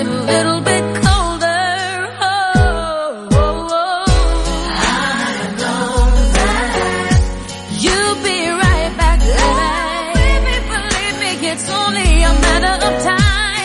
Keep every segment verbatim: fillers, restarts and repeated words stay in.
get a little bit colder. Oh, oh, oh. I know that you'll be right back, baby. Believe me, it's only a matter of time.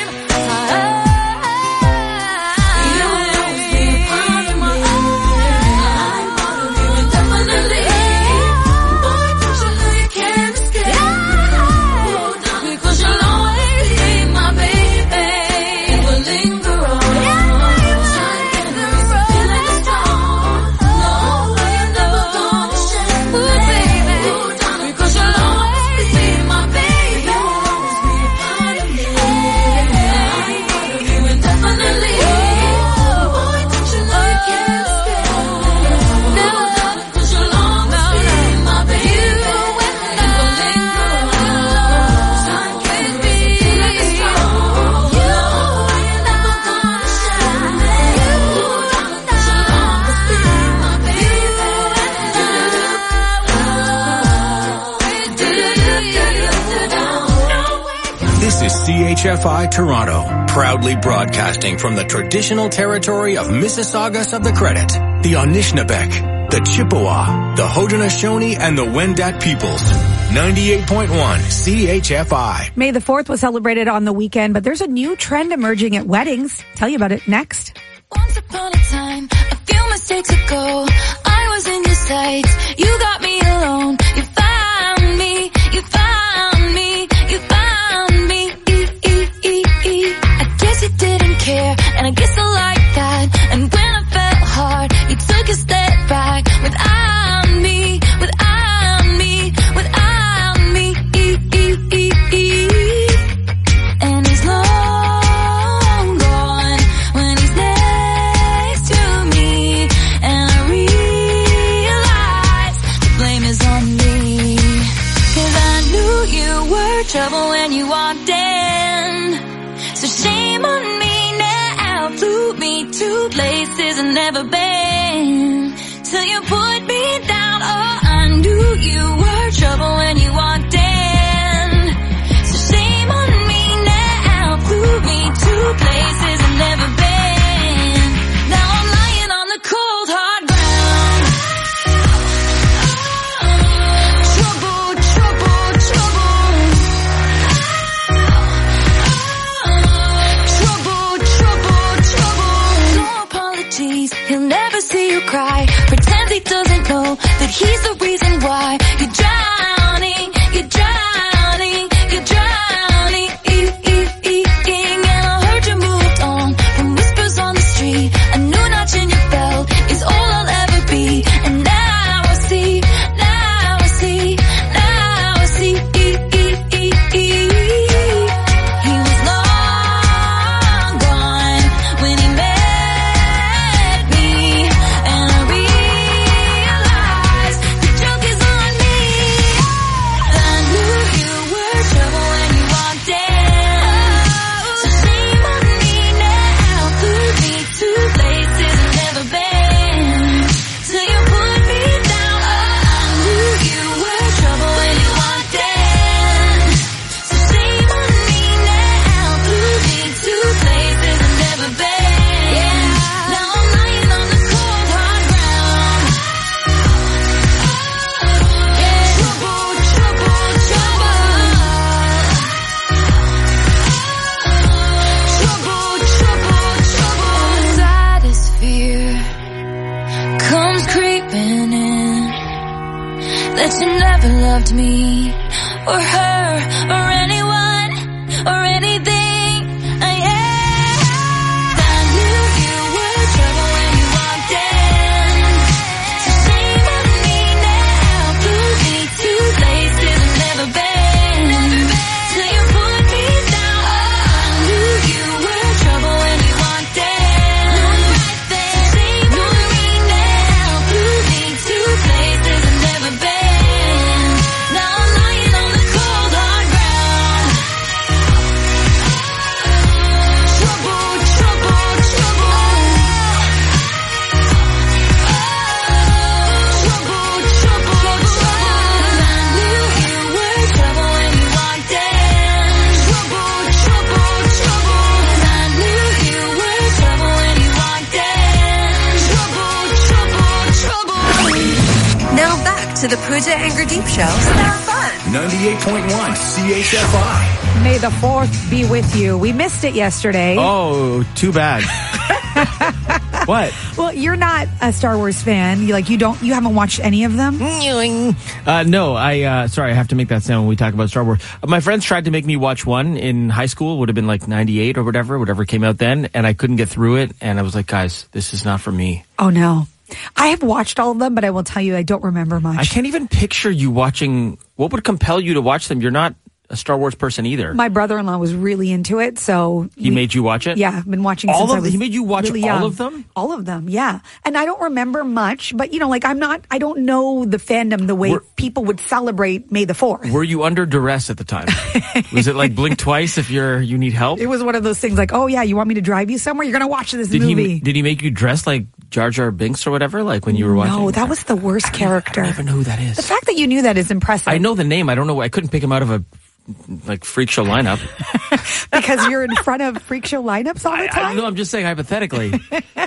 C H F I Toronto, proudly broadcasting from the traditional territory of Mississaugas of the Credit, the Anishinaabeg, the Chippewa, the Haudenosaunee, and the Wendat peoples. ninety-eight point one C H F I. May the fourth was celebrated on the weekend, but there's a new trend emerging at weddings. Tell you about it next. Once upon a time, a few mistakes ago, I was in your sights. You got me alone. You found me. You found me. You found me. I guess you didn't care, and I guess I like that. And when I felt hard, you took a step back. Without me, without me, without me. And he's long gone when he's next to me. And I realize the blame is on me. 'Cause I knew you were trouble when you walked in. So shame on me now, flew me to places I've never been, till you put me down. Oh, I knew you were trouble when you walked in. So shame on me now, flew me to places I've never been. Now I'm lying on the cold hard ground. Trouble, trouble, trouble. He'll never see you cry. Pretends he doesn't know that he's the reason why you're drowning, you're drowning, you're drowning. And I heard you moved on from whispers on the street. A new notch in your belt is all I'll ever be. And now I see, now I see, now I see. He was long gone when he met. That you never loved me, or her, or anyone, or anything. I am. I knew you were trouble when you walked in. So shame on me now, flew me to places I've never been. Till you put me down. I knew you were trouble when you walked in. So shame on me now, flew me to places I've never been. Now I'm lying on the cold Aja and Gurdeep show, so they're fun. ninety-eight point one C H F I. May the fourth be with you. We missed it yesterday. Oh, too bad. What? Well, you're not a Star Wars fan. You like you don't you haven't watched any of them? Uh, no, I, uh, sorry, I have to make that sound when we talk about Star Wars. Uh, my friends tried to make me watch one in high school, would have been like ninety-eight or whatever, whatever came out then, and I couldn't get through it, and I was like, guys, this is not for me. Oh no. I have watched all of them, but I will tell you I don't remember much. I can't even picture you watching. What would compel you to watch them? You're not a Star Wars person either. My brother-in-law was really into it, so he we, made you watch it? Yeah, I've been watching all since of I was He made you watch really all young. of them? All of them, yeah. And I don't remember much, but you know, like I'm not I don't know the fandom the way Were, people would celebrate May the fourth. Were you under duress at the time? Was it like blink twice if you're you need help? It was one of those things like, "Oh yeah, you want me to drive you somewhere? You're going to watch this did movie." He, did he make you dress like Jar Jar Binks or whatever like when you were watching? No, that was the worst character. I don't even know who that is. The fact that you knew that is impressive. I know the name. I don't know. I couldn't pick him out of a like freak show lineup. Because you're in front of freak show lineups all the I, time? I, no, I'm just saying hypothetically.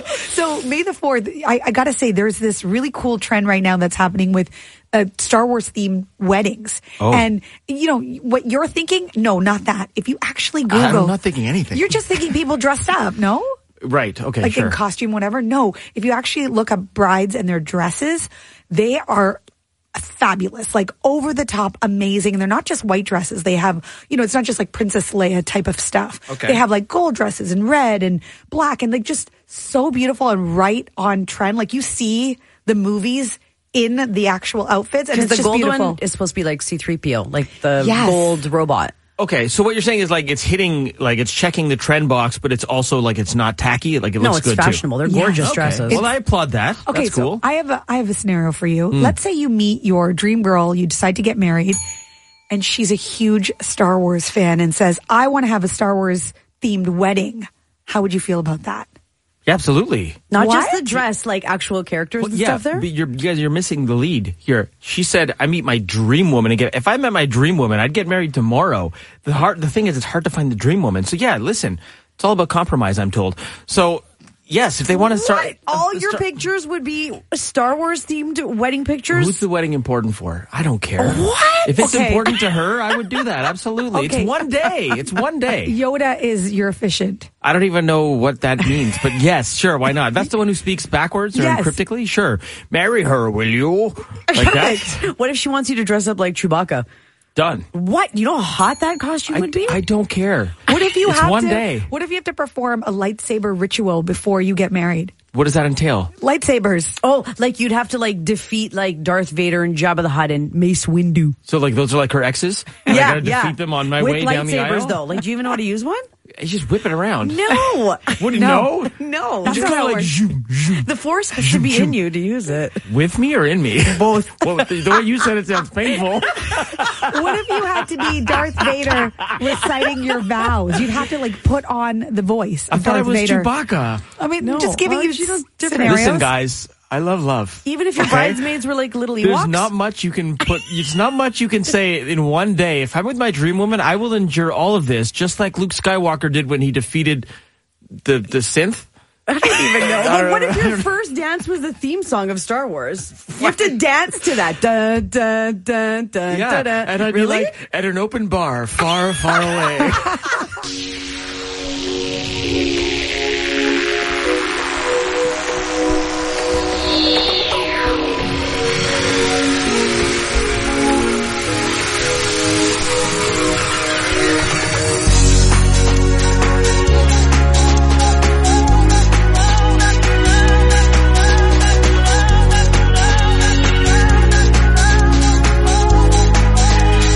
So May the fourth, I, I got to say, there's this really cool trend right now that's happening with uh, Star Wars themed weddings. Oh. And, you know, what you're thinking? No, not that. If you actually Google. I'm not thinking anything. You're just thinking people dressed up, no? Right. Okay. Like sure. in costume, whatever. No. If you actually look up brides and their dresses, they are fabulous, like over the top, amazing. And they're not just white dresses. They have, you know, it's not just like Princess Leia type of stuff. Okay. They have like gold dresses and red and black and like just so beautiful and right on trend. Like you see the movies in the actual outfits and it's the just gold beautiful. one is supposed to be like C three P O, like the Yes. gold robot. Okay, so what you're saying is like it's hitting, like it's checking the trend box, but it's also like it's not tacky. Like it No, looks it's good fashionable. too. They're Yeah. gorgeous Okay. dresses. Well, I applaud that. Okay, That's so cool. I have a I have a scenario for you. Let's say you meet your dream girl, you decide to get married, and she's a huge Star Wars fan and says, "I want to have a Star Wars themed wedding." How would you feel about that? Yeah, absolutely. Not What? just the dress, like actual characters Well, and yeah, stuff there. but you're, you guys, you're missing the lead here. She said, "I meet my dream woman again." If I met my dream woman, I'd get married tomorrow. The hard, the thing is, it's hard to find the dream woman. So yeah, listen, it's all about compromise. I'm told. So yes, if they want to start, What? All uh, your start- pictures would be StarArs themed wedding pictures? Who's the wedding important for? I don't care. What? If it's Okay. important to her, I would do that. Absolutely. Okay. It's one day. It's one day. Yoda is your efficient. I don't even know what that means, but yes, sure, why not? That's the one who speaks backwards or Yes. cryptically? Sure. Marry her, will you? Like that? What if she wants you to dress up like Chewbacca? Done. What? You know how hot that costume I, would be? I don't care. What if you it's have one to? day. What if you have to perform a lightsaber ritual before you get married? What does that entail? Lightsabers. Oh, like you'd have to like defeat like Darth Vader and Jabba the Hutt and Mace Windu. So like those are like her exes? And I gotta defeat them on my With way down the aisle? lightsabers though. Like, do you even know how to use one? You just whip it around. No. What do you No. know? No. That's Just not kind how of it like works. zoom, zoom. The force has to be in you to use it. With me or in me? Both. Well, the, the way you said it sounds painful. What if you had to be Darth Vader reciting your vows? You'd have to like put on the voice I of thought Darth I was Vader. Chewbacca. I mean, No. just giving Well, you she does s- different- scenarios. Listen, guys, I love love. Even if your Okay? bridesmaids were like little Ewoks. There's not much you can put. It's not much you can say in one day. If I'm with my dream woman, I will endure all of this, just like Luke Skywalker did when he defeated the the synth. I don't even know. I Like, don't what know. if your first dance was the theme song of Star Wars? You have to dance to that. Dun, dun, dun, dun, Yeah, dun, dun. and I'd really? be like at an open bar, far, far away.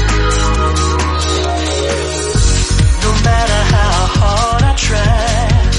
No matter how hard I try,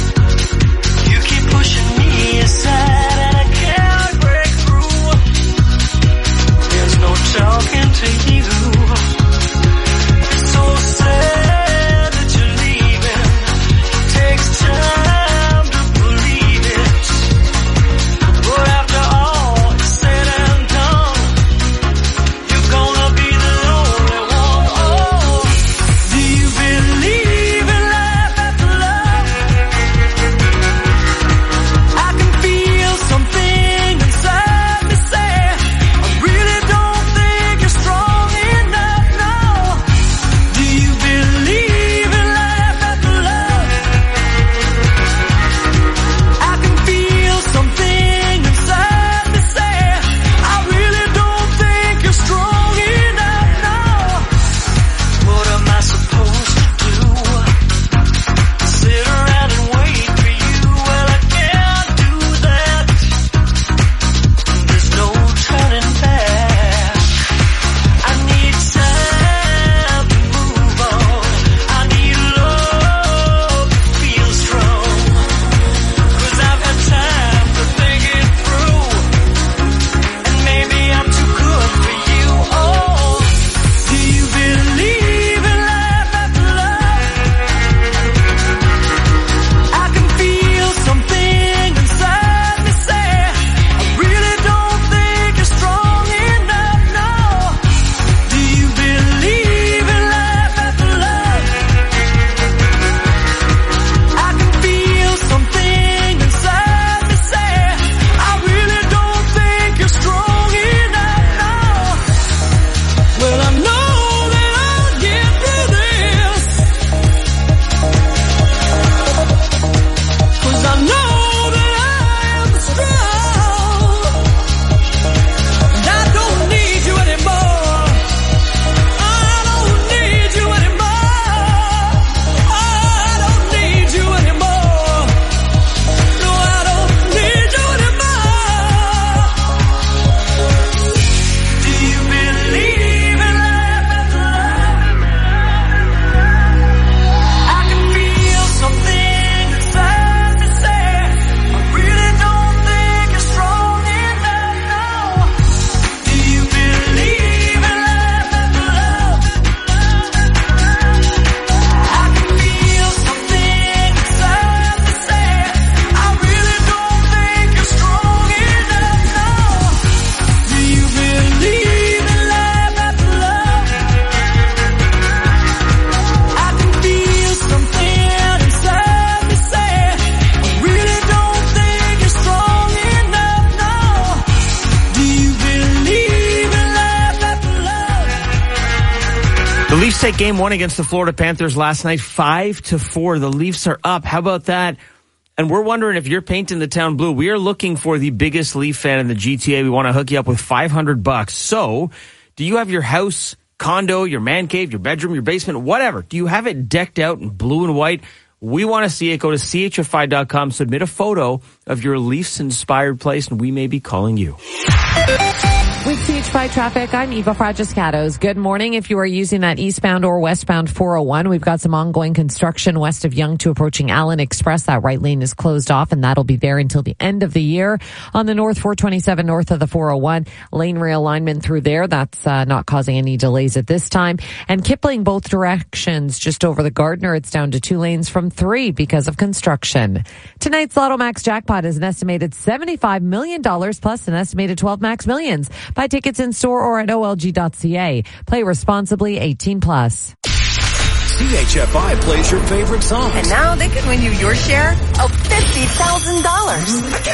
take game one against the Florida Panthers last night, five to four. The Leafs are up. How about that? And we're wondering if you're painting the town blue. We are looking for the biggest Leaf fan in the G T A. We want to hook you up with five hundred bucks. So, do you have your house, condo, your man cave, your bedroom, your basement, whatever? Do you have it decked out in blue and white? We want to see it. Go to C H F I dot com, submit a photo of your Leafs-inspired place, and we may be calling you. With C H F I traffic, I'm Eva Fragiscatos. Good morning. If you are using that eastbound or westbound four oh one, we've got some ongoing construction west of Yonge to approaching Allen Express. That right lane is closed off, and that'll be there until the end of the year. On the north four twenty-seven north of the four oh one, lane realignment through there. That's uh, not causing any delays at this time. And Kipling, both directions, just over the Gardner, it's down to two lanes from three because of construction. Tonight's Lotto Max jackpot is an estimated seventy-five million dollars plus an estimated twelve Max Millions. Buy tickets in store or at O L G dot C A. Play responsibly, eighteen plus. C H F I plays your favorite songs. And now they can win you your share of fifty thousand dollars.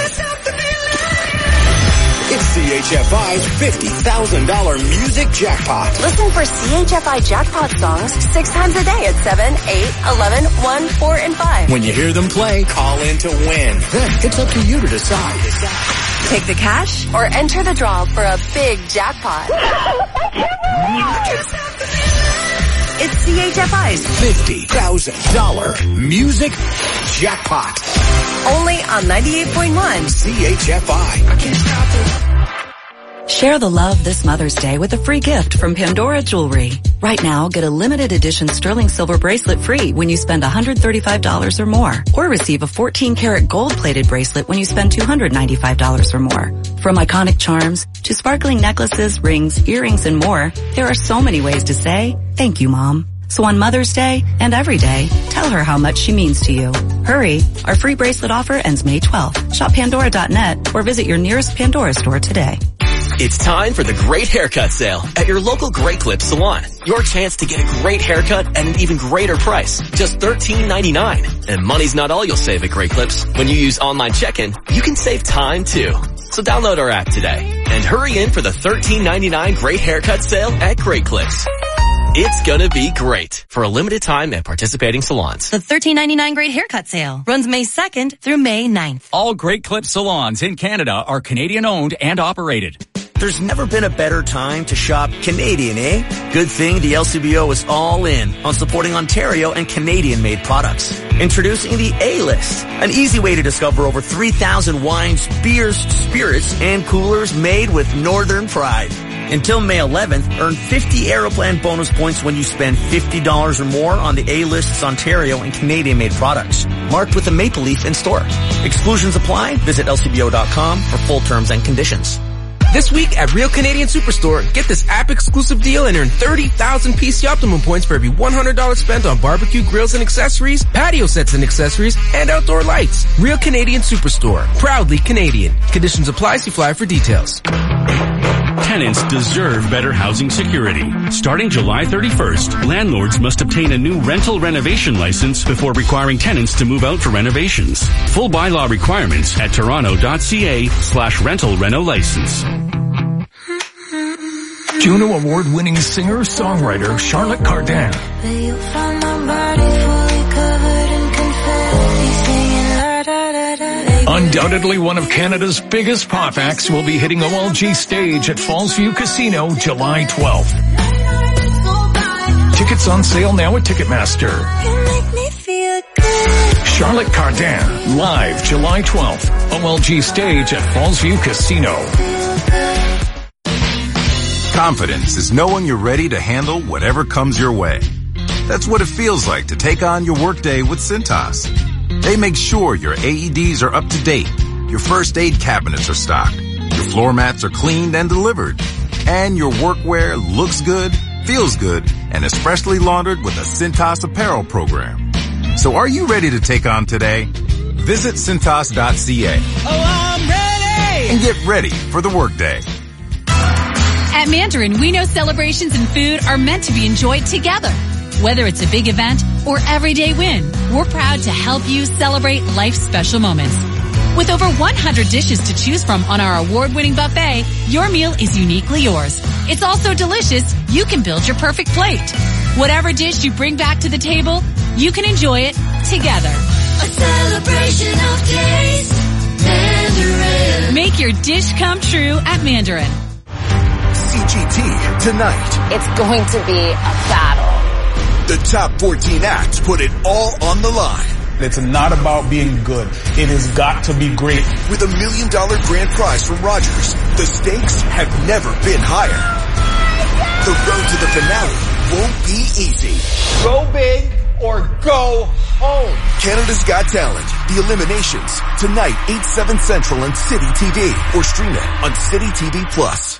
It's C H F I's fifty thousand dollars music jackpot. Listen for C H F I jackpot songs six times a day at seven, eight, eleven, one, four, and five. When you hear them play, call in to win. Then it's up to you to decide. Take the cash or enter the draw for a big jackpot. It's C H F I's fifty thousand dollars music jackpot. Only on ninety-eight point one C H F I. I can't stop it. Share the love this Mother's Day with a free gift from Pandora Jewelry. Right now, get a limited edition sterling silver bracelet free when you spend one hundred thirty-five dollars or more. Or receive a fourteen karat gold plated bracelet when you spend two hundred ninety-five dollars or more. From iconic charms to sparkling necklaces, rings, earrings, and more, there are so many ways to say, thank you, Mom. So on Mother's Day and every day, tell her how much she means to you. Hurry! Our free bracelet offer ends May twelfth. Shop Pandora dot net or visit your nearest Pandora store today. It's time for the Great Haircut Sale at your local Great Clips salon. Your chance to get a great haircut at an even greater price. Just thirteen ninety-nine. And money's not all you'll save at Great Clips. When you use online check-in, you can save time too. So download our app today and hurry in for the thirteen ninety-nine Great Haircut Sale at Great Clips. It's gonna be great for a limited time at participating salons. The thirteen ninety-nine Great Haircut Sale runs May second through May ninth. All Great Clips salons in Canada are Canadian owned and operated. There's never been a better time to shop Canadian, eh? Good thing the L C B O is all in on supporting Ontario and Canadian-made products. Introducing the A-List, an easy way to discover over three thousand wines, beers, spirits, and coolers made with Northern pride. Until May eleventh, earn fifty Aeroplan bonus points when you spend fifty dollars or more on the A-List's Ontario and Canadian-made products, marked with a maple leaf in store. Exclusions apply. Visit L C B O dot com for full terms and conditions. This week at Real Canadian Superstore, get this app-exclusive deal and earn thirty thousand P C Optimum points for every one hundred dollars spent on barbecue grills and accessories, patio sets and accessories, and outdoor lights. Real Canadian Superstore. Proudly Canadian. Conditions apply. See flyer for details. Tenants deserve better housing security. Starting July thirty-first, landlords must obtain a new rental renovation license before requiring tenants to move out for renovations. Full bylaw requirements at toronto dot c a slash rental reno license. Juno Award-winning singer-songwriter Charlotte Cardin. Undoubtedly one of Canada's biggest pop acts will be hitting O L G stage at Fallsview Casino July twelfth. Tickets on sale now at Ticketmaster. Charlotte Cardin, live July twelfth, O L G stage at Fallsview Casino. Confidence is knowing you're ready to handle whatever comes your way. That's what it feels like to take on your workday with Cintas. They make sure your A E Ds are up to date, your first aid cabinets are stocked, your floor mats are cleaned and delivered, and your workwear looks good, feels good, and is freshly laundered with a Cintas apparel program. So are you ready to take on today? Visit Cintas dot c a. Oh, I'm ready! And get ready for the workday. At Mandarin, we know celebrations and food are meant to be enjoyed together. Whether it's a big event or everyday win, we're proud to help you celebrate life's special moments. With over one hundred dishes to choose from on our award-winning buffet, your meal is uniquely yours. It's also delicious. You can build your perfect plate. Whatever dish you bring back to the table, you can enjoy it together. A celebration of taste. Mandarin. Make your dish come true at Mandarin. C G T tonight. It's going to be a battle. The top fourteen acts put it all on the line. It's not about being good. It has got to be great. With a million dollar grand prize from Rogers, the stakes have never been higher. The road to the finale won't be easy. Go big or go home. Canada's Got Talent, The Eliminations, tonight, eight, seven Central on City T V, or stream it on City T V Plus.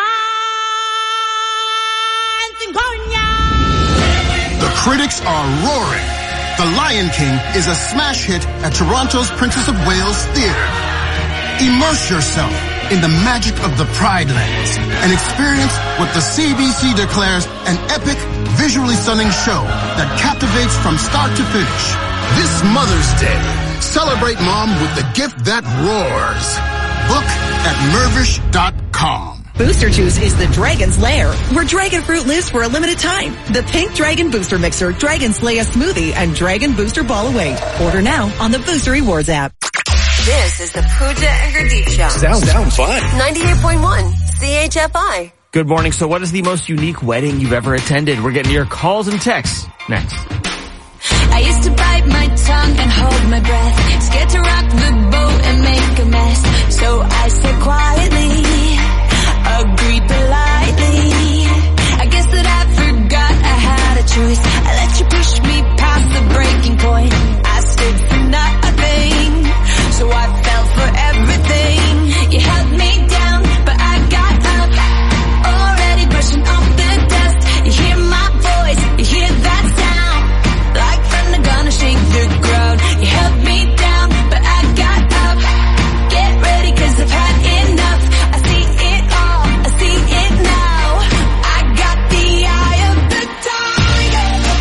The critics are roaring. The Lion King is a smash hit at Toronto's Princess of Wales Theatre. Immerse yourself in the magic of the Pride Lands and experience what the C B C declares an epic, visually stunning show that captivates from start to finish. This Mother's Day, celebrate mom with the gift that roars. Book at Mervish dot com. Booster Juice is the dragon's lair, where dragon fruit lives for a limited time. The Pink Dragon Booster Mixer, Dragon Slayer Smoothie, and Dragon Booster Ball await. Order now on the Booster Rewards app. This is the Pooja and Gurdeep Show. Sounds, sounds fun. ninety-eight point one C H F I. Good morning. So what is the most unique wedding you've ever attended? We're getting your calls and texts next. I used to bite my tongue and hold my breath, scared to rock the boat and make a mess. So I said quietly, agreed politely. I guess that I forgot I had a choice. I let you push me past the breaking point. I stood for nothing, so I fell for everything. You held me down, but I got up, already brushing off the dust. You hear my voice, you hear that sound, like thunder gonna shake the ground. You held me down, but I got up. Get ready, 'cause I've had enough. I see it all, I see it now. I got the eye of the tiger.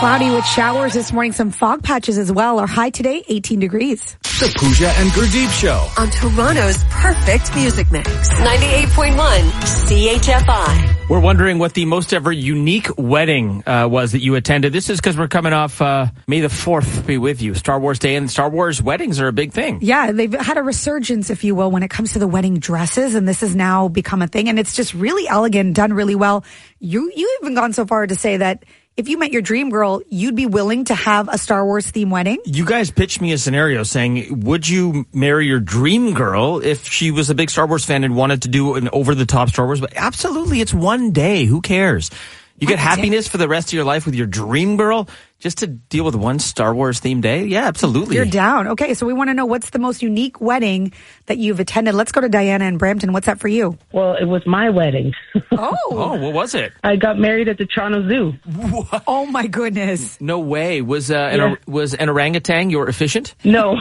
Cloudy with showers this morning, some fog patches as well. Our high today, eighteen degrees. The Pooja and Gurdeep Show. On Toronto's perfect music mix. ninety-eight point one C H F I. We're wondering what the most ever unique wedding uh, was that you attended. This is because we're coming off uh, May the fourth be with you. Star Wars Day, and Star Wars weddings are a big thing. Yeah, they've had a resurgence, if you will, when it comes to the wedding dresses, and this has now become a thing, and it's just really elegant, done really well. You, you even gone so far to say that if you met your dream girl, you'd be willing to have a Star Wars theme wedding? You guys pitched me a scenario saying, would you marry your dream girl if she was a big Star Wars fan and wanted to do an over-the-top Star Wars? But absolutely, it's one day. Who cares? You get happiness for the rest of your life with your dream girl just to deal with one Star Wars themed day? Yeah, absolutely. You're down. Okay, so we want to know what's the most unique wedding that you've attended. Let's go to Diana in Brampton. What's that for you? Well, it was my wedding. Oh. Oh, what was it? I got married at the Toronto Zoo. What? Oh, my goodness. No way. Was uh, an, Yeah. was an orangutan your efficient? No.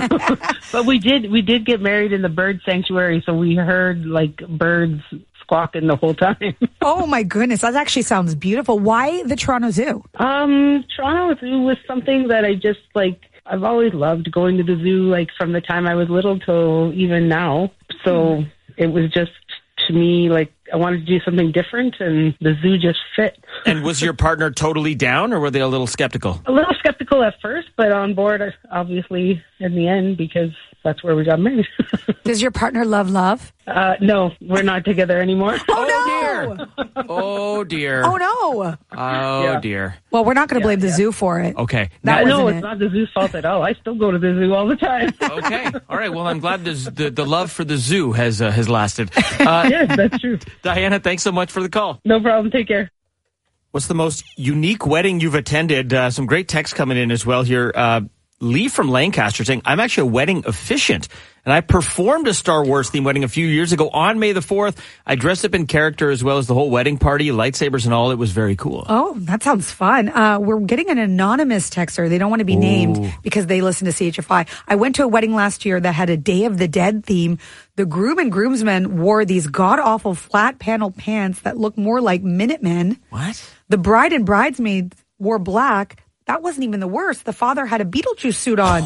But we did we did get married in the bird sanctuary, so we heard like birds squawking the whole time. Oh, my goodness. That actually sounds beautiful. Why the Toronto Zoo? Um, Toronto Zoo was something that I just like. I've always loved going to the zoo, like from the time I was little till even now. So it was just to me like I wanted to do something different, and the zoo just fit. And was your partner totally down, or were they a little skeptical? A little skeptical at first, but on board, obviously, in the end, because that's where we got married. Does your partner love love? Uh, no, we're not together anymore. Oh, no! Oh, dear. Oh, no! Oh, Yeah. dear. Well, we're not going to blame the zoo for it. Okay. That no, wasn't it's it. not the zoo's fault at all. I still go to the zoo all the time. Okay. All right. Well, I'm glad the the, the love for the zoo has uh, has lasted. Uh, Yes, that's true. Diana, thanks so much for the call. No problem. Take care. What's the most unique wedding you've attended? Uh, some great texts coming in as well here. Uh, Lee from Lancaster saying, I'm actually a wedding officiant, and I performed a Star Wars themed wedding a few years ago on May the fourth. I dressed up in character as well as the whole wedding party, lightsabers and all. It was very cool. Oh, that sounds fun. Uh, we're getting an anonymous texter. They don't want to be Ooh. named because they listen to C H F I. I went to a wedding last year that had a Day of the Dead theme. The groom and groomsmen wore these god-awful flat panel pants that looked more like Minutemen. What? The bride and bridesmaids wore black. That wasn't even the worst. The father had a Beetlejuice suit on.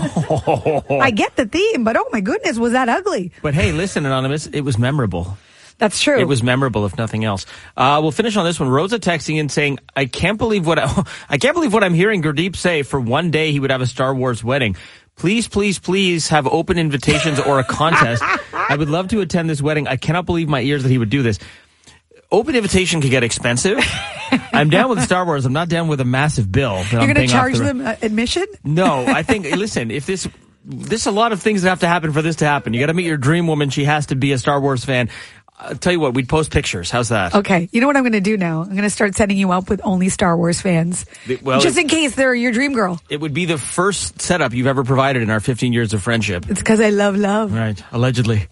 I get the theme, but oh my goodness, was that ugly? But hey, listen, Anonymous, it was memorable. That's true. It was memorable, if nothing else. Uh, we'll finish on this one. Rosa texting in saying, I can't believe what I, I can't believe what I'm hearing Gurdeep say. For one day, he would have a Star Wars wedding. Please, please, please have open invitations or a contest. I would love to attend this wedding. I cannot believe my ears that he would do this. Open invitation could get expensive. I'm down with Star Wars. I'm not down with a massive bill. That You're I'm going to paying off charge the- them uh, admission? No, I think, listen, if this, there's a lot of things that have to happen for this to happen. You got to meet your dream woman. She has to be a Star Wars fan. I'll tell you what, we'd post pictures. How's that? Okay. You know what I'm going to do now? I'm going to start setting you up with only Star Wars fans. The- well, Just in case they're your dream girl. It would be the first setup you've ever provided in our fifteen years of friendship. It's because I love love. Right, allegedly.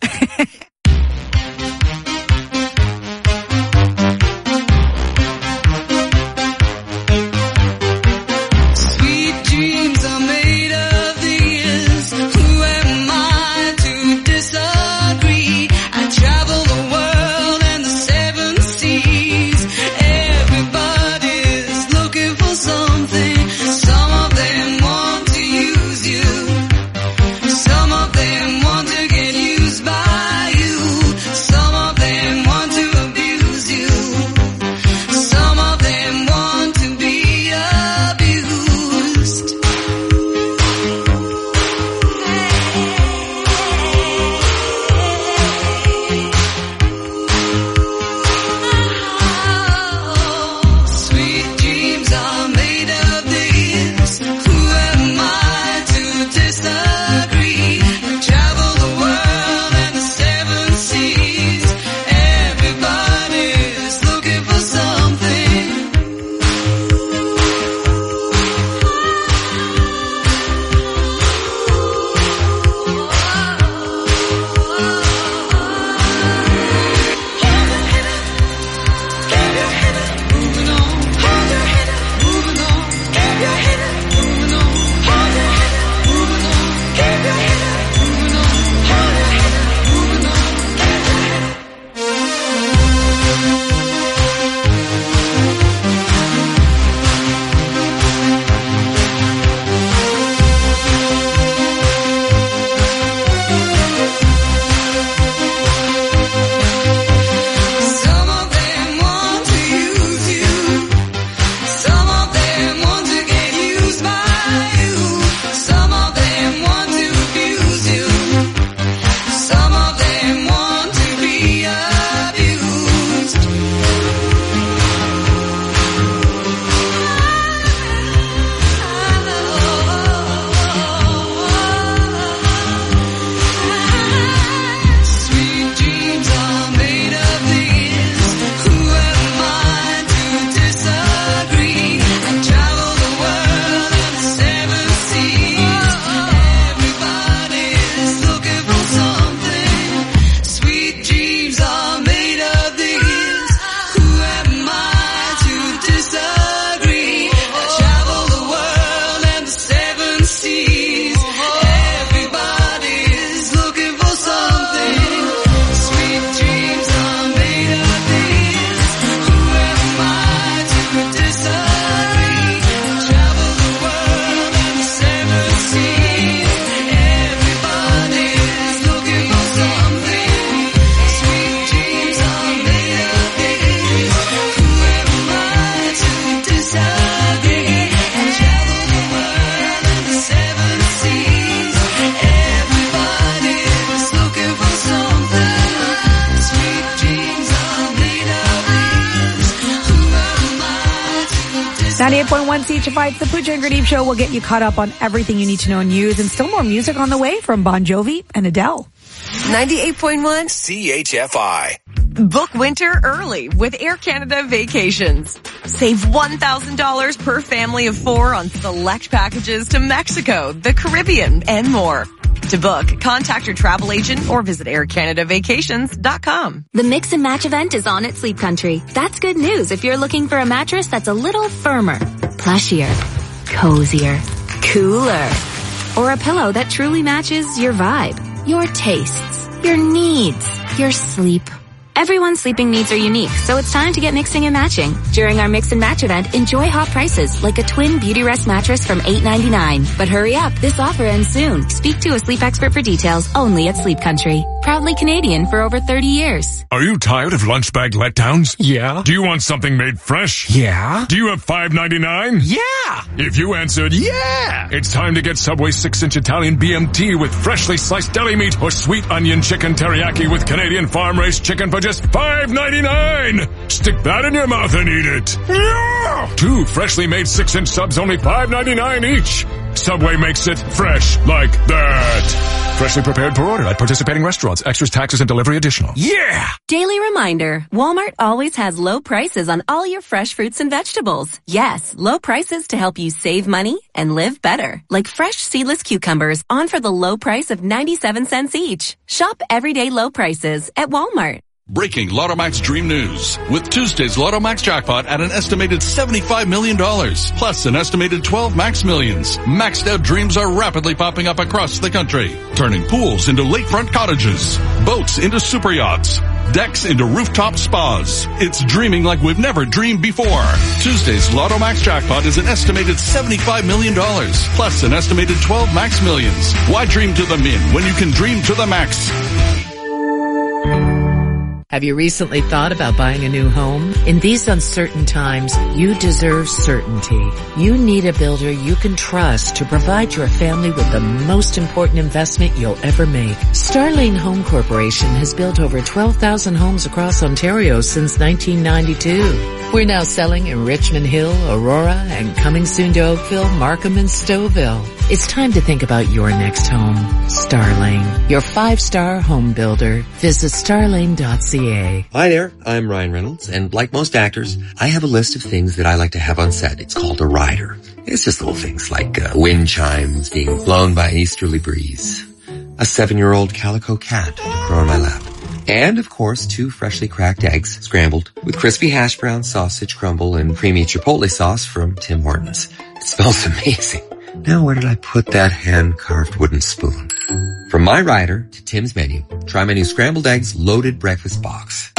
Sweet dreams are made of these. Who am I to disagree? I travel the world and the seven seas. Everybody's looking for something. Some of them want to use you. Some of them want to get used by ninety-eight point one C H F I, it's the Pooja and Grenade Show. We'll get you caught up on everything you need to know in news, and still more music on the way from Bon Jovi and Adele. ninety-eight point one C H F I. Book winter early with Air Canada Vacations. Save one thousand dollars per family of four on select packages to Mexico, the Caribbean, and more. To book, contact your travel agent or visit air canada vacations dot com. The Mix and Match event is on at Sleep Country. That's good news if you're looking for a mattress that's a little firmer, plushier, cozier, cooler, or a pillow that truly matches your vibe, your tastes, your needs, your sleep. Everyone's sleeping needs are unique, so it's time to get mixing and matching. During our Mix and Match event, enjoy hot prices like a twin Beauty Rest mattress from eight ninety-nine. But hurry up, this offer ends soon. Speak to a sleep expert for details only at Sleep Country. Proudly Canadian for over thirty years. Are you tired of lunch bag letdowns? Yeah. Do you want something made fresh? Yeah. Do you have five ninety-nine? Yeah. If you answered yeah, it's time to get Subway six inch Italian B M T with freshly sliced deli meat or sweet onion chicken teriyaki with Canadian farm-raised chicken for just five ninety-nine. Stick that in your mouth and eat it. Yeah. Two freshly made six inch subs, only five ninety-nine each. Subway makes it fresh like that. Freshly prepared per order at participating restaurants. Extras, taxes, and delivery additional. Yeah! Daily reminder, Walmart always has low prices on all your fresh fruits and vegetables. Yes, low prices to help you save money and live better. Like fresh seedless cucumbers on for the low price of ninety-seven cents each. Shop everyday low prices at Walmart. Breaking Lotto Max Dream News. With Tuesday's Lotto Max jackpot at an estimated seventy-five million dollars, plus an estimated twelve Max Millions. Maxed out dreams are rapidly popping up across the country, turning pools into lakefront cottages, boats into super yachts, decks into rooftop spas. It's dreaming like we've never dreamed before. Tuesday's Lotto Max jackpot is an estimated seventy-five million dollars, plus an estimated twelve Max Millions. Why dream to the min when you can dream to the max? Have you recently thought about buying a new home? In these uncertain times, you deserve certainty. You need a builder you can trust to provide your family with the most important investment you'll ever make. Starlane Home Corporation has built over twelve thousand homes across Ontario since nineteen ninety-two. We're now selling in Richmond Hill, Aurora, and coming soon to Oakville, Markham, and Stouffville. It's time to think about your next home. Starlane, your five-star home builder. Visit starlane dot c a. Hi there, I'm Ryan Reynolds, and like most actors, I have a list of things that I like to have on set. It's called a rider. It's just little things like uh, wind chimes being blown by an easterly breeze, a seven-year-old calico cat to crow on my lap, and, of course, two freshly cracked eggs scrambled with crispy hash brown sausage crumble and creamy chipotle sauce from Tim Hortons. It smells amazing. Now where did I put that hand-carved wooden spoon? From my rider to Tim's menu, try my new scrambled eggs loaded breakfast box.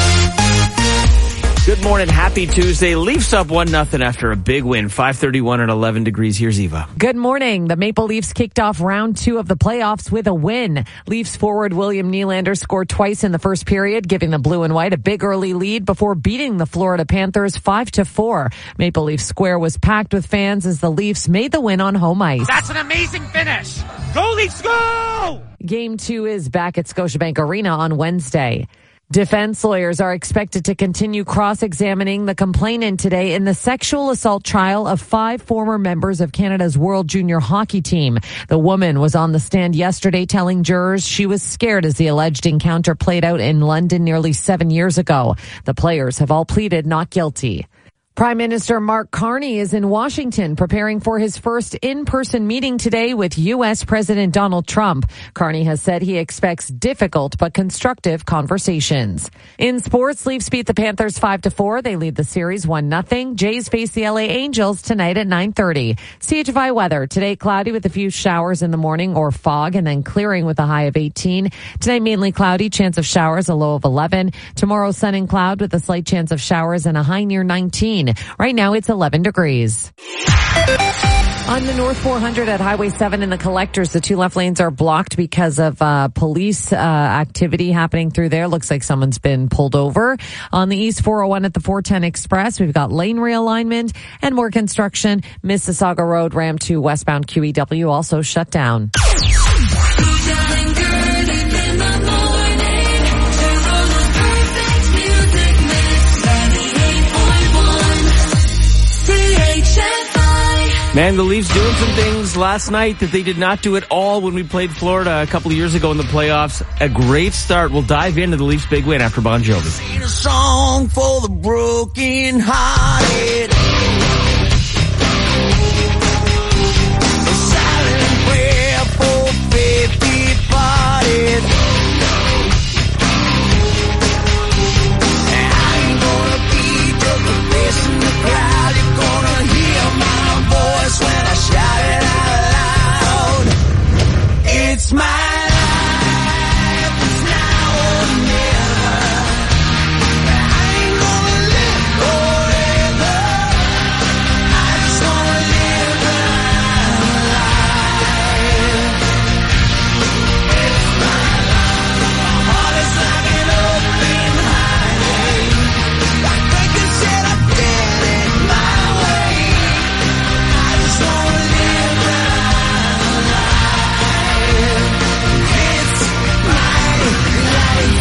Good morning. Happy Tuesday. Leafs up one nothing after a big win. five thirty-one and eleven degrees. Here's Eva. Good morning. The Maple Leafs kicked off round two of the playoffs with a win. Leafs forward William Nylander scored twice in the first period, giving the blue and white a big early lead before beating the Florida Panthers five to four. Maple Leaf Square was packed with fans as the Leafs made the win on home ice. That's an amazing finish. Go Leafs, go! Game two is back at Scotiabank Arena on Wednesday. Defense lawyers are expected to continue cross-examining the complainant today in the sexual assault trial of five former members of Canada's World Junior Hockey team. The woman was on the stand yesterday telling jurors she was scared as the alleged encounter played out in London nearly seven years ago. The players have all pleaded not guilty. Prime Minister Mark Carney is in Washington preparing for his first in-person meeting today with U S President Donald Trump. Carney has said he expects difficult but constructive conversations. In sports, Leafs beat the Panthers five to four. They lead the series one nothing. Jays face the L A Angels tonight at nine thirty. C H F I weather. Today cloudy with a few showers in the morning or fog and then clearing with a high of eighteen. Tonight mainly cloudy, chance of showers, a low of eleven. Tomorrow sun and cloud with a slight chance of showers and a high near nineteen. Right now it's eleven degrees. On the North four hundred at Highway seven in the Collectors, the two left lanes are blocked because of uh, police uh, activity happening through there. Looks like someone's been pulled over. On the East four oh one at the four ten Express, we've got lane realignment and more construction. Mississauga Road, Ram two westbound Q E W also shut down. C H F Man, the Leafs doing some things last night that they did not do at all when we played Florida a couple of years ago in the playoffs. A great start. We'll dive into the Leafs' big win after Bon Jovi. Sing a song for the broken hearted. A silent prayer for faith departed. I ain't gonna be just a face in the crowd. You're gonna hear my voice when I shout it out loud. It's my life, it's now or never. I ain't gonna live forever. I just wanna live my life. It's my life. My heart is like an open highway. Like Franklin said, I did it my way. I just wanna live my life. It's my life.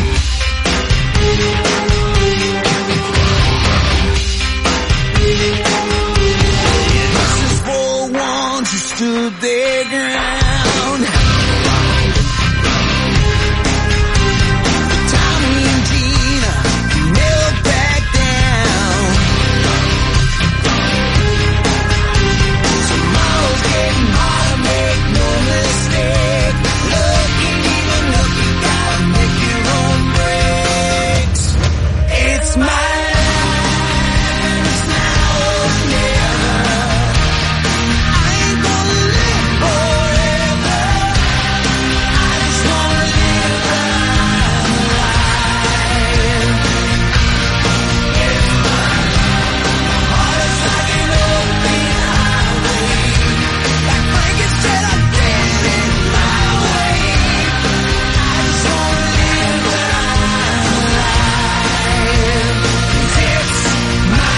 This is for ones who stood their ground. Tommy and Gina never back down. Tomorrow's getting harder, make no mistake. Lucky, even lucky, gotta make your own breaks. It's my life, it's now or never. I ain't gonna live forever. I just wanna live my life. It's my life. My heart is like an open highway. Like Franklin said, I did it my way. I just wanna live my life. It's my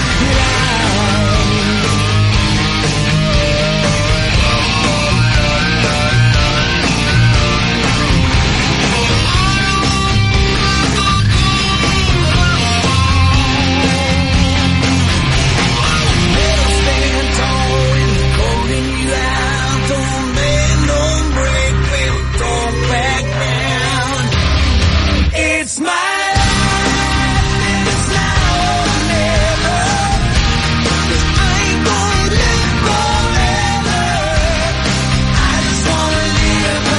Never stand tall when they're calling you out. Don't bend, don't break, baby, don't back down. It's my life, it's now or never. 'Cause I ain't gonna live forever. I just wanna live my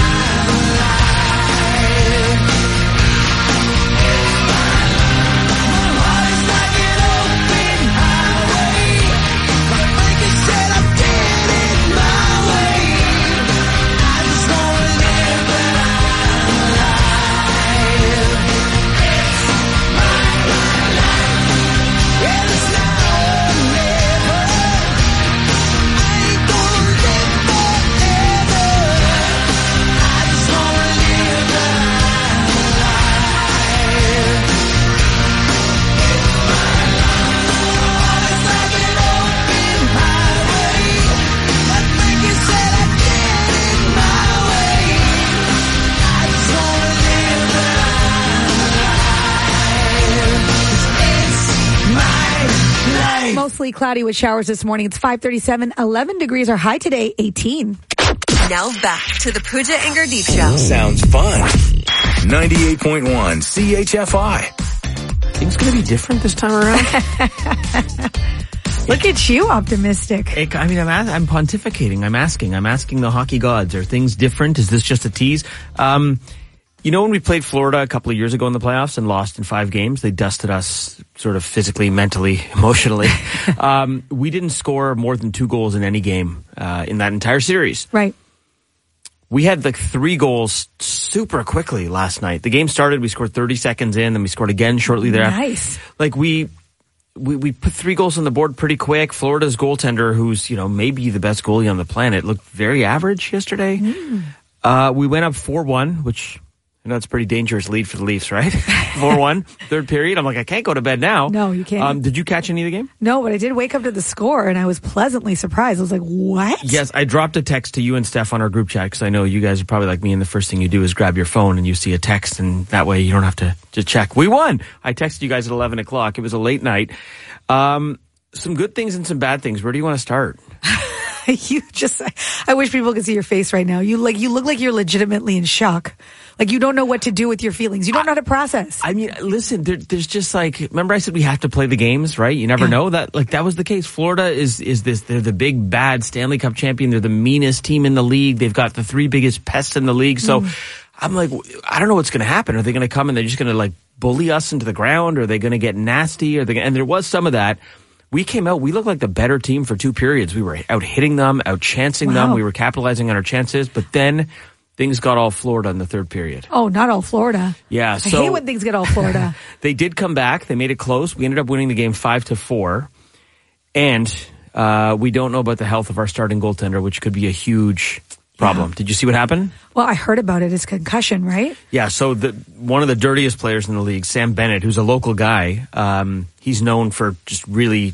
life. It's my life. My heart is like an open highway. Like Franklin said, I did it my way. I just wanna live my life. It's my life. Yeah, it's now or never. I ain't gonna live forever. I just wanna live my life. It's my life. My heart is like an open highway. Like Franklin said, I did it my way. I just wanna live my life. It's my life. Mostly cloudy with showers this morning. It's five thirty-seven, eleven degrees. Our high today, eighteen. Now back to the Pooja and Gurdeep Show. Sounds fun. ninety-eight point one C H F I. Things going to be different this time around? Look at you, optimistic. It, I mean, I'm, a- I'm pontificating. I'm asking. I'm asking the hockey gods. Are things different? Is this just a tease? Um, you know, when we played Florida a couple of years ago in the playoffs and lost in five games, they dusted us sort of physically, mentally, emotionally. um, we didn't score more than two goals in any game uh, in that entire series. Right. We had like three goals super quickly last night. The game started, we scored thirty seconds in, then we scored again shortly thereafter. Nice. Like we, we, we put three goals on the board pretty quick. Florida's goaltender, who's, you know, maybe the best goalie on the planet, looked very average yesterday. Mm. Uh, we went up four one, which I know it's a pretty dangerous lead for the Leafs, right? four one, third period. I'm like, I can't go to bed now. No, you can't. Um, did you catch any of the game? No, but I did wake up to the score and I was pleasantly surprised. I was like, what? Yes, I dropped a text to you and Steph on our group chat because I know you guys are probably like me and the first thing you do is grab your phone and you see a text and that way you don't have to, to check. We won! I texted you guys at eleven o'clock. It was a late night. Um, some good things and some bad things. Where do you want to start? You just, I wish people could see your face right now. You like, you look like you're legitimately in shock. Like you don't know what to do with your feelings. You don't know how to process. I mean, listen, there, there's just like, remember I said we have to play the games, right? You never yeah. know that. Like that was the case. Florida is, is this, they're the big bad Stanley Cup champion. They're the meanest team in the league. They've got the three biggest pests in the league. So mm. I'm like, I don't know what's going to happen. Are they going to come and they're just going to like bully us into the ground? Are they going to get nasty? Are they gonna, and there was some of that. We came out, we looked like the better team for two periods. We were out hitting them, out chancing wow. them. We were capitalizing on our chances, but then things got all Florida in the third period. Oh, not all Florida. Yeah. So I hate when things get all Florida. They did come back. They made it close. We ended up winning the game five to four. And uh, we don't know about the health of our starting goaltender, which could be a huge problem. Yeah. Did you see what happened? Well, I heard about it. It's concussion, right? Yeah. So the one of the dirtiest players in the league, Sam Bennett, who's a local guy, um, he's known for just really,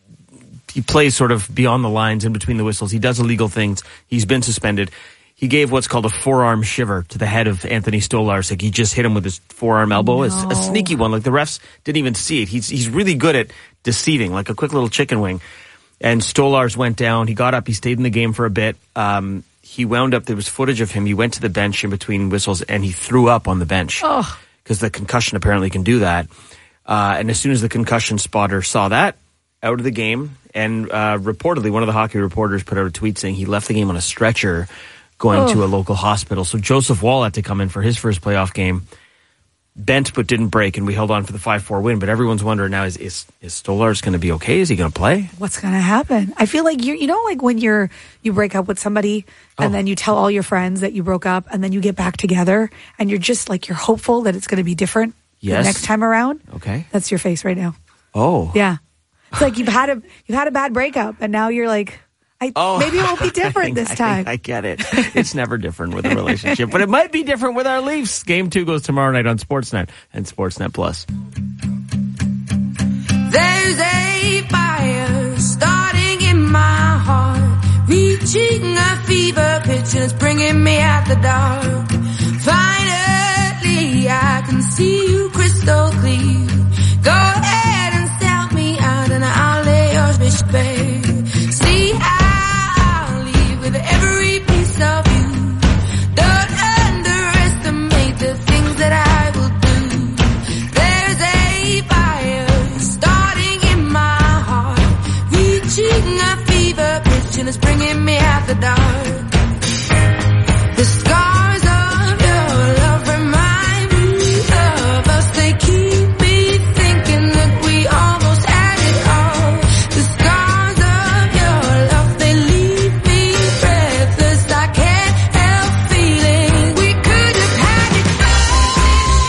he plays sort of beyond the lines, in between the whistles. He does illegal things. He's been suspended. He gave what's called a forearm shiver to the head of Anthony Stolarz. Like he just hit him with his forearm elbow. No. It's a sneaky one. Like the refs didn't even see it. He's he's really good at deceiving, like a quick little chicken wing. And Stolarz went down. He got up. He stayed in the game for a bit. Um, he wound up, there was footage of him. He went to the bench in between whistles and he threw up on the bench. Oh. Because the concussion apparently can do that. Uh, and as soon as the concussion spotter saw that, out of the game. And uh, reportedly, one of the hockey reporters put out a tweet saying he left the game on a stretcher going oh. to a local hospital. So Joseph Wall had to come in for his first playoff game. Bent but didn't break, and we held on for the five four win. But everyone's wondering now, is is, is Stolarz going to be okay? Is he going to play? What's going to happen? I feel like, you you know, like when you're you break up with somebody and oh. then you tell all your friends that you broke up and then you get back together and you're just like, you're hopeful that it's going to be different yes. the next time around. Okay. That's your face right now. Oh. Yeah. It's like you've had a you've had a bad breakup and now you're like, I, oh, maybe it won't be different I, this time. I, I get it. It's never different with a relationship, but it might be different with our Leafs. Game two goes tomorrow night on Sportsnet and Sportsnet Plus. There's a fire starting in my heart, reaching a fever pitch and it's bringing me out the dark. Finally, I can see you crystal clear. Go ahead and sell me out and I'll lay your bitch bare. See, I'll leave with every piece of you. Don't underestimate the things that I will do. There's a fire starting in my heart, reaching a fever pitch and it's bringing me out the dark. The scars of your love remind me of us. They keep me thinking that we almost had it all. The scars of your love, they leave me breathless. I can't help feeling we could have had it all.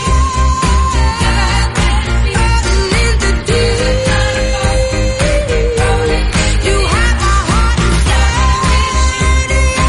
Falling in the deep. You have my heart and soul.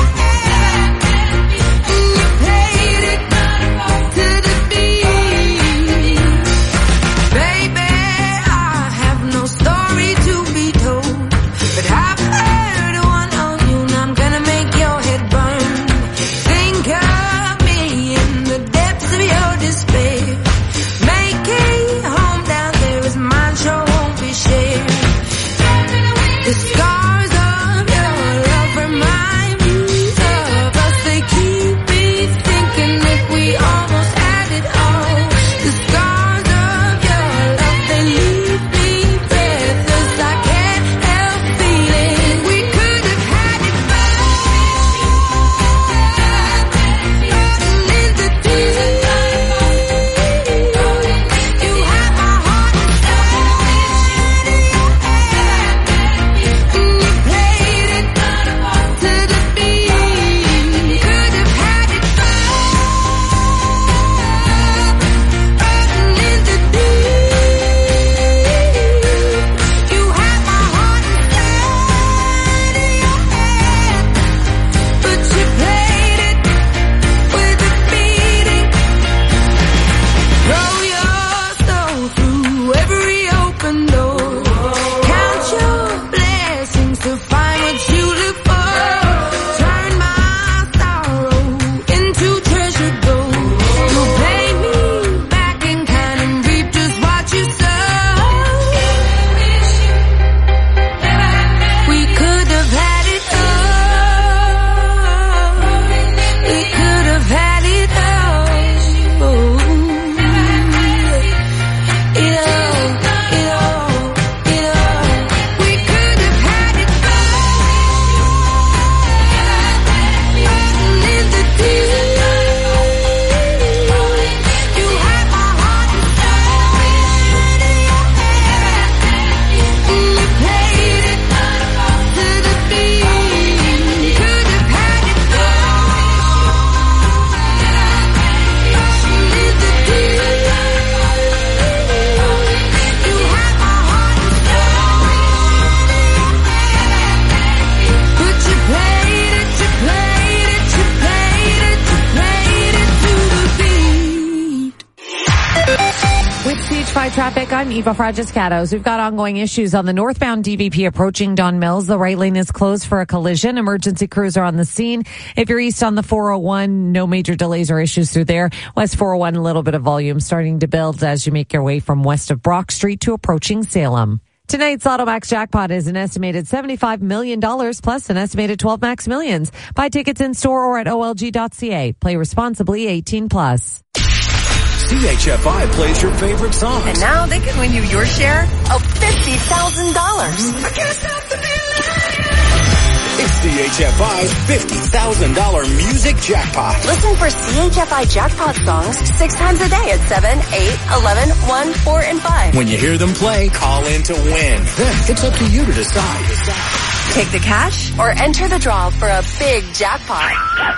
traffic, I'm Eva Fragiscatos. We've got ongoing issues on the northbound D V P approaching Don Mills. The right lane is closed for a collision. Emergency crews are on the scene. If you're east on the four oh one, no major delays or issues through there. West four oh one, a little bit of volume starting to build as you make your way from west of Brock Street to approaching Salem. Tonight's Lotto Max jackpot is an estimated seventy-five million dollars plus an estimated twelve Max Millions. Buy tickets in store or at O L G dot C A. Play responsibly, eighteen plus. C H F I plays your favorite songs. And now they can win you your share of fifty thousand dollars. I can't stop the It's C H F I's fifty thousand dollars music jackpot. Listen for C H F I jackpot songs six times a day at seven, eight, eleven, one, four, and five. When you hear them play, call in to win. Then it's up to you to decide. Take the cash or enter the draw for a big jackpot.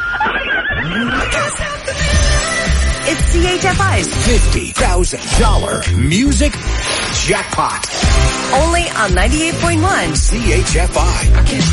It's C H F I's fifty thousand dollars music jackpot. Only on ninety-eight point one C H F I. I can't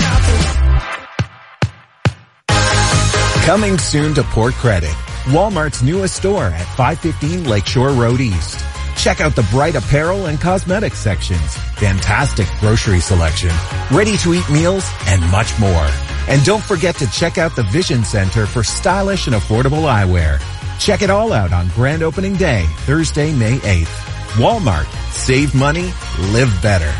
stop it. Coming soon to Port Credit, Walmart's newest store at five fifteen Lakeshore Road East. Check out the bright apparel and cosmetics sections, fantastic grocery selection, ready-to-eat meals, and much more. And don't forget to check out the Vision Center for stylish and affordable eyewear. Check it all out on grand opening day, Thursday, May eighth. Walmart. Save money, live better.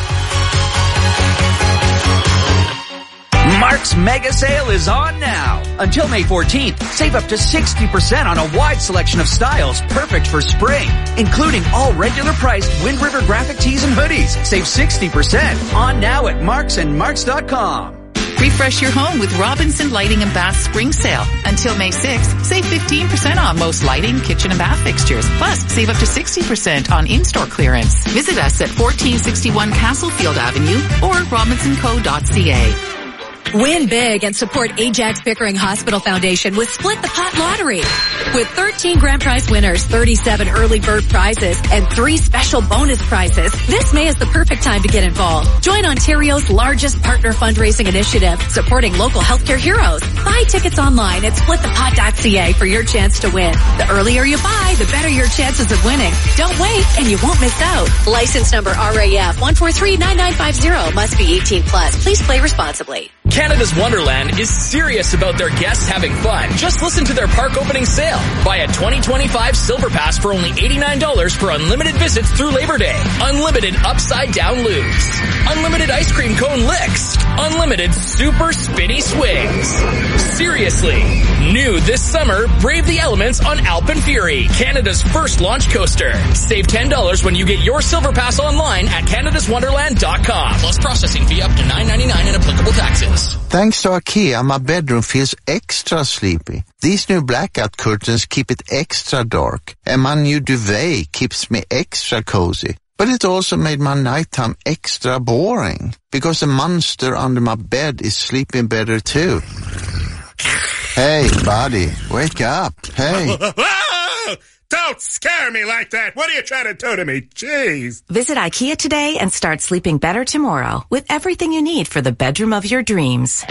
Mark's Mega Sale is on now. Until May fourteenth, save up to sixty percent on a wide selection of styles perfect for spring, including all regular priced Wind River graphic tees and hoodies. Save sixty percent on now at marks and marks dot com. Refresh your home with Robinson Lighting and Bath Spring Sale. Until May sixth, save fifteen percent on most lighting, kitchen, and bath fixtures. Plus, save up to sixty percent on in-store clearance. Visit us at fourteen sixty-one Castlefield Avenue or robinson co dot c a. Win big and support Ajax Pickering Hospital Foundation with Split the Pot Lottery. With thirteen grand prize winners, thirty-seven early bird prizes, and three special bonus prizes, this May is the perfect time to get involved. Join Ontario's largest partner fundraising initiative, supporting local healthcare heroes. Buy tickets online at split the pot dot c a for your chance to win. The earlier you buy, the better your chances of winning. Don't wait and you won't miss out. License number R A F one four three nine nine five zero must be eighteen plus. Please play responsibly. Canada's Wonderland is serious about their guests having fun. Just listen to their park opening sale. Buy a twenty twenty-five Silver Pass for only eighty-nine dollars for unlimited visits through Labor Day. Unlimited upside down loops. Unlimited ice cream cone licks. Unlimited super spinny swings. Seriously. New this summer, brave the elements on Alpine Fury, Canada's first launch coaster. Save ten dollars when you get your Silver Pass online at canadas wonderland dot com. Plus processing fee up to nine ninety-nine and applicable taxes. Thanks to IKEA, my bedroom feels extra sleepy. These new blackout curtains keep it extra dark, and my new duvet keeps me extra cozy. But it also made my nighttime extra boring, because the monster under my bed is sleeping better too. Hey, buddy, wake up. Hey. Don't scare me like that. What are you trying to do to me? Jeez. Visit IKEA today and start sleeping better tomorrow with everything you need for the bedroom of your dreams.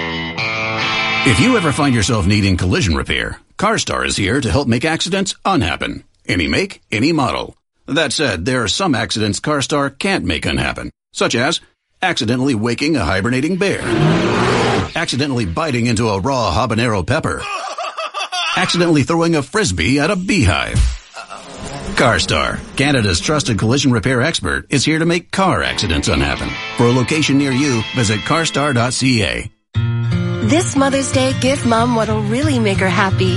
If you ever find yourself needing collision repair, CarStar is here to help make accidents unhappen. Any make, any model. That said, there are some accidents CarStar can't make unhappen, such as accidentally waking a hibernating bear, accidentally biting into a raw habanero pepper, accidentally throwing a frisbee at a beehive. CarStar, Canada's trusted collision repair expert, is here to make car accidents unhappen. For a location near you, visit carstar dot c a. This Mother's Day, give Mom what'll really make her happy.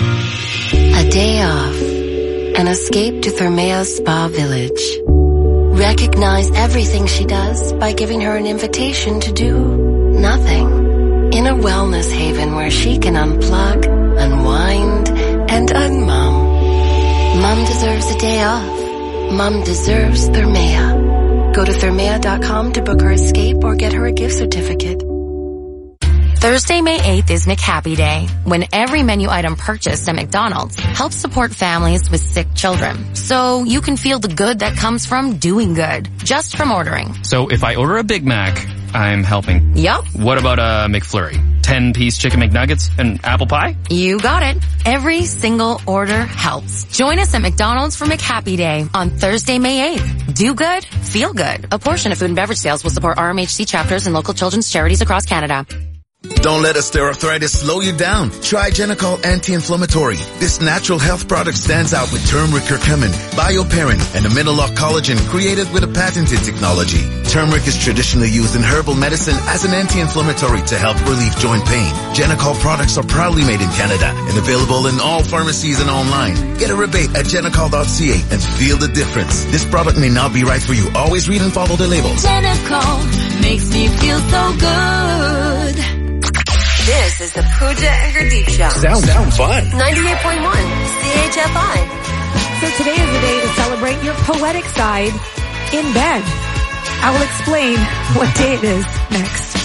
A day off. An escape to Thermea's Spa Village. Recognize everything she does by giving her an invitation to do nothing. In a wellness haven where she can unplug, unwind, and unmom. Mom deserves a day off. Mom deserves Thermea. Go to thermea dot com to book her escape or get her a gift certificate. Thursday, May eighth is McHappy Day, when every menu item purchased at McDonald's helps support families with sick children. So you can feel the good that comes from doing good, just from ordering. So if I order a Big Mac, I'm helping. Yup. What about a McFlurry? ten-piece chicken McNuggets and apple pie? You got it. Every single order helps. Join us at McDonald's for McHappy Day on Thursday, May eighth. Do good, feel good. A portion of food and beverage sales will support R M H C chapters and local children's charities across Canada. Don't let osteoarthritis slow you down. Try Genicol Anti-Inflammatory. This natural health product stands out with turmeric curcumin, bioperin, and amino-lock collagen created with a patented technology. Turmeric is traditionally used in herbal medicine as an anti-inflammatory to help relieve joint pain. Genicol products are proudly made in Canada and available in all pharmacies and online. Get a rebate at genicol dot c a and feel the difference. This product may not be right for you. Always read and follow the labels. Genicol makes me feel so good. This is the Pooja and Gurdeep Show. Sounds sound fun. ninety-eight point one C H F I. So today is the day to celebrate your poetic side in bed. I will explain what day it is next.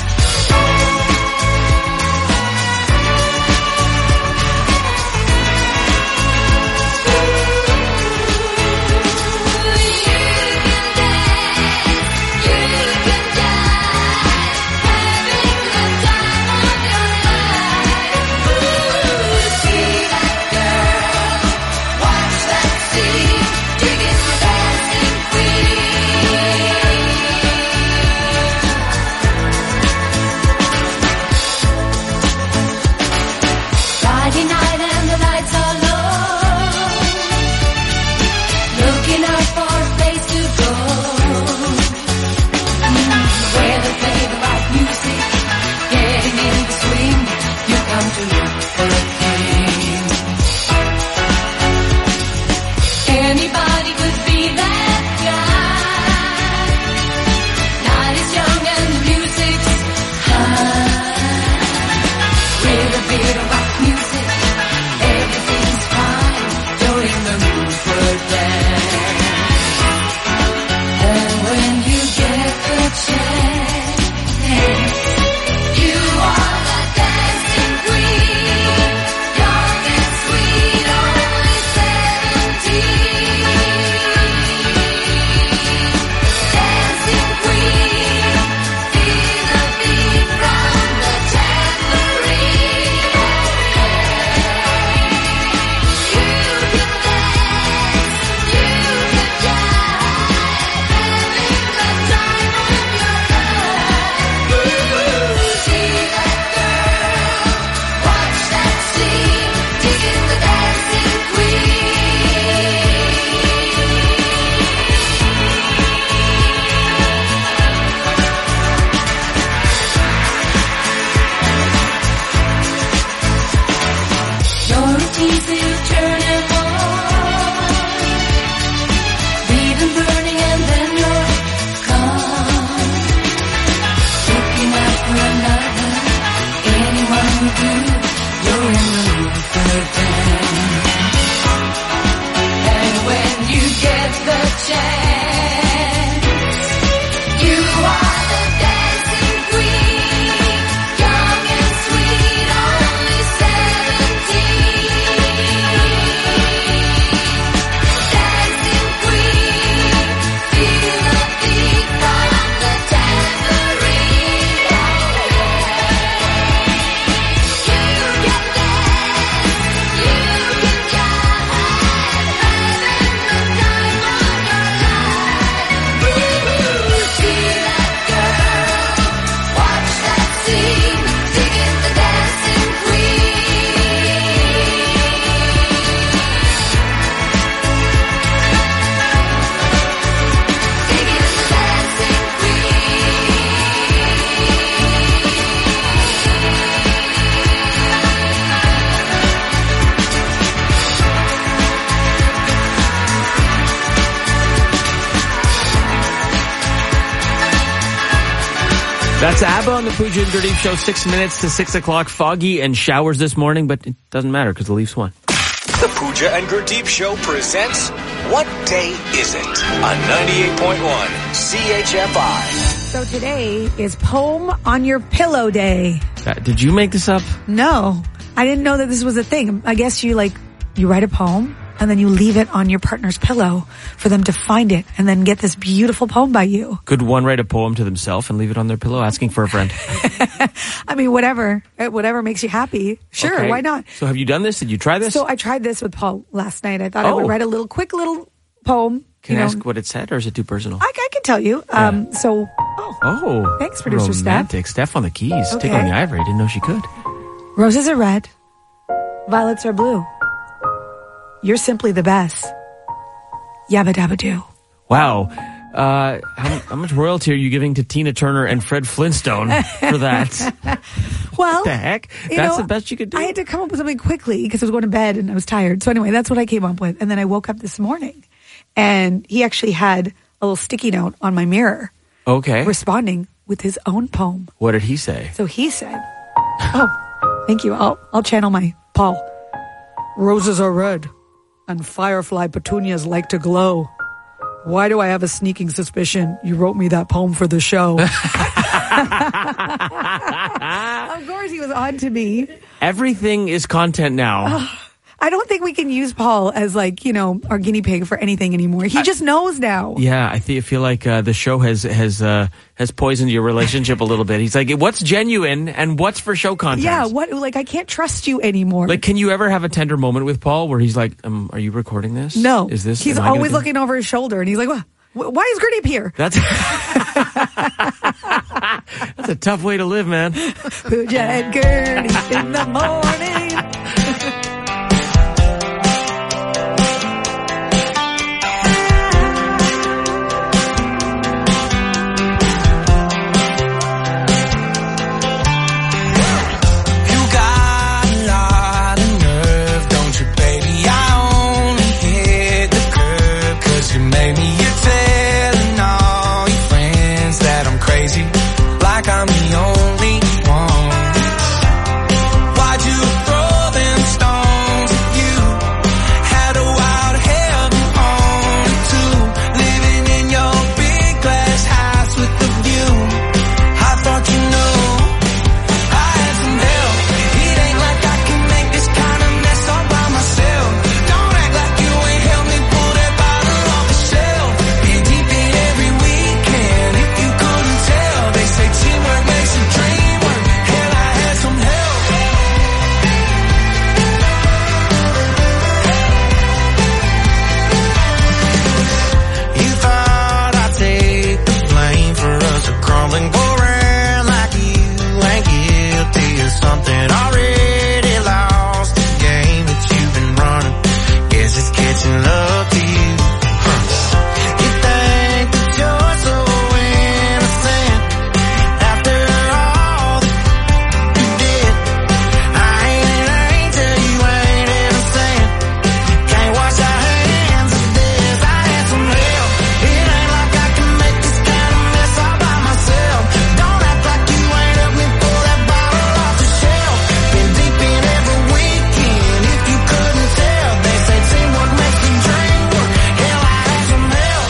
That's ABBA on the Pooja and Gurdeep Show. Six minutes to six o'clock. Foggy and showers this morning, but it doesn't matter because the Leafs won. The Pooja and Gurdeep Show presents What Day Is It? On ninety-eight point one C H F I. So today is Poem on Your Pillow Day. Uh, did you make this up? No, I didn't know that this was a thing. I guess you like, you write a poem and then you leave it on your partner's pillow for them to find it and then get this beautiful poem by you. Could one write a poem to themselves and leave it on their pillow asking for a friend? I mean, whatever. Whatever makes you happy. Sure, Okay. why not? So have you done this? Did you try this? So I tried this with Paul last night. I thought I Oh. would write a little quick little poem. Can you I know. ask what it said, or is it too personal? I, I can tell you. Um, so, Oh. Thanks, producer Steph. Romantic. Steph on the keys. Okay. Tickling the ivory. Didn't know she could. roses are red, violets are blue. You're simply the best. Yabba dabba doo. Wow. Uh, how, how much royalty are you giving to Tina Turner and Fred Flintstone for that? Well, What the heck? you That's know, the best you could do? I had to come up with something quickly because I was going to bed and I was tired. So anyway, that's what I came up with. And then I woke up this morning and he actually had a little sticky note on my mirror Okay. responding with his own poem. What did he say? So he said, oh, thank you. I'll, I'll channel my Paul. Roses are red and firefly petunias like to glow. Why do I have a sneaking suspicion you wrote me that poem for the show? Of course he was on to me. Everything is content now. I don't think we can use Paul as like, you know, our guinea pig for anything anymore. He just knows now. Yeah, I th- feel like uh, the show has has uh, has poisoned your relationship a little bit. He's like, what's genuine and what's for show content? Yeah, what, like, I can't trust you anymore. Like, can you ever have a tender moment with Paul where he's like, um, "Are you recording this? No. Is this?" He's am I gonna always do-" looking over his shoulder and he's like, "Wha- wh- why is Gertie up here? That's that's a tough way to live, man. Pooja and Gertie in the morning. You got a lot of nerve, don't you, baby? I only hit the curb 'cause you made me. You're telling all your friends that I'm crazy, like I'm the only one. Why'd you throw them stones at you? Had a wild heaven on it too. Living in your big glass house with the view. I thought you knew I had some help. It ain't like I can make this kind of mess all by myself. Don't act like you ain't helped me pull that bottle off the shelf. Been deep in every weekend, if you couldn't tell. They say teamwork makes the dream work. Hell, I had some help. You thought I'd take the blame for us a crumbling, go around like you ain't guilty of something. Already lost the game that you've been running. Guess it's catching up to you. Huh. You think that you're so innocent after all that you did. I ain't an angel, you ain't innocent. Can't wash our hands of this. I had some help. It ain't like I can make this kind of mess all by myself. Don't act like you ain't helped me pull that bottle off the shelf. Been deep in every weekend, if you couldn't tell. They say teamwork makes the dream work. Hell, I had some help.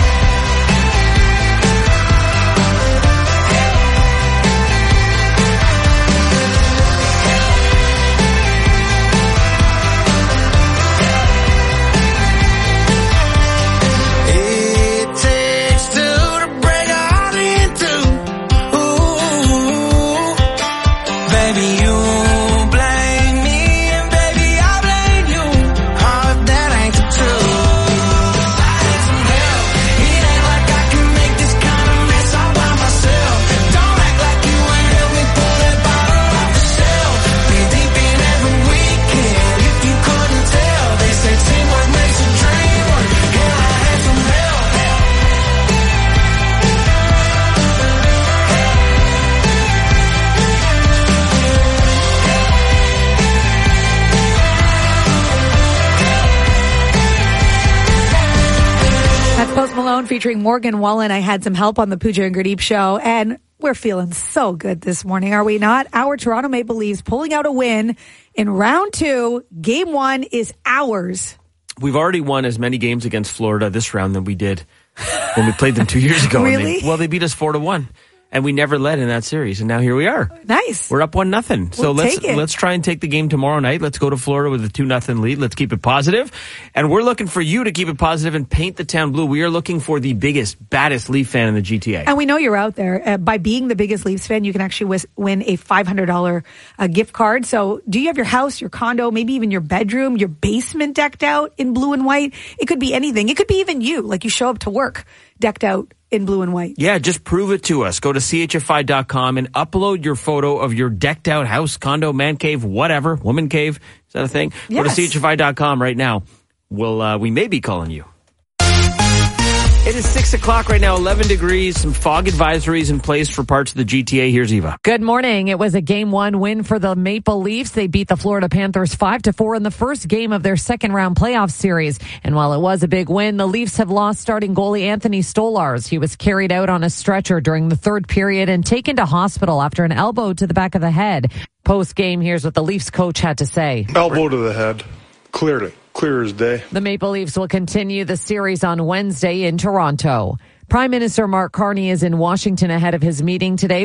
It takes two to break a heart in two. Ooh, baby, you blame me and baby I blame you. Oh, if that ain't the truth. I had some help. It ain't like I can make this kind of mess all by myself. Don't act like you ain't helped me pull that bottle off the shelf. Been deep in every weekend, if you couldn't tell. They say teamwork makes a dream work. Hell, I had some help. That's Post Malone featuring Morgan Wallen. I had some help on the Pooja and Gurdeep show, and we're feeling so good this morning, are we not? Our Toronto Maple Leafs pulling out a win in round two. Game one is ours. We've already won as many games against Florida this round than we did when we played them two years ago. And Really? they, well, they beat us four to one. And we never led in that series, and now here we are. Nice. We're up one nothing. So We'll let's take it. let's try and take the game tomorrow night. Let's go to Florida with a two nothing lead. Let's keep it positive. And we're looking for you to keep it positive and paint the town blue. We are looking for the biggest, baddest Leaf fan in the G T A. And we know you're out there. Uh, by being the biggest Leafs fan, you can actually wis- win a five hundred dollars uh, gift card. So do you have your house, your condo, maybe even your bedroom, your basement decked out in blue and white? It could be anything. It could be even you, like you show up to work decked out in blue and white. Yeah, just prove it to us. Go to C H F I dot com and upload your photo of your decked out house, condo, man cave, whatever, woman cave. Is that a thing? Yes. Go to C H F I dot com right now. We'll, uh, we may be calling you. It is six o'clock right now, eleven degrees, some fog advisories in place for parts of the G T A. Here's Eva. Good morning. It was a game one win for the Maple Leafs. They beat the Florida Panthers five to four in the first game of their second round playoff series. And while it was a big win, the Leafs have lost starting goalie Anthony Stolarz. He was carried out on a stretcher during the third period and taken to hospital after an elbow to the back of the head. Post game, here's what the Leafs coach had to say. Elbow to the head. Clearly. Clear as day. The Maple Leafs will continue the series on Wednesday in Toronto. Prime Minister Mark Carney is in Washington ahead of his meeting today